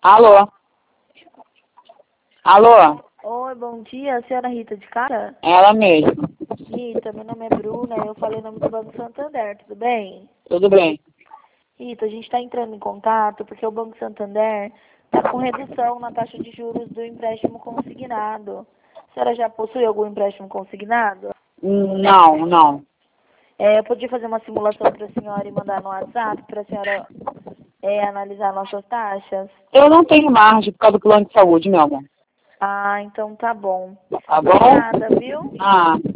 Alô? Alô? Oi, bom dia, a senhora Rita de Cara? Ela mesma. Rita, meu nome é Bruna, eu falei o nome do Banco Santander, tudo bem? Tudo bem. Rita, a gente está entrando em contato porque o Banco Santander está com redução na taxa de juros do empréstimo consignado. A senhora já possui algum empréstimo consignado? Não. Eu podia fazer uma simulação para a senhora e mandar no WhatsApp para a senhora analisar nossas taxas? Eu não tenho margem por causa do plano de saúde, meu amor. Ah, então tá bom. Tá bom? Obrigada, viu? Ah.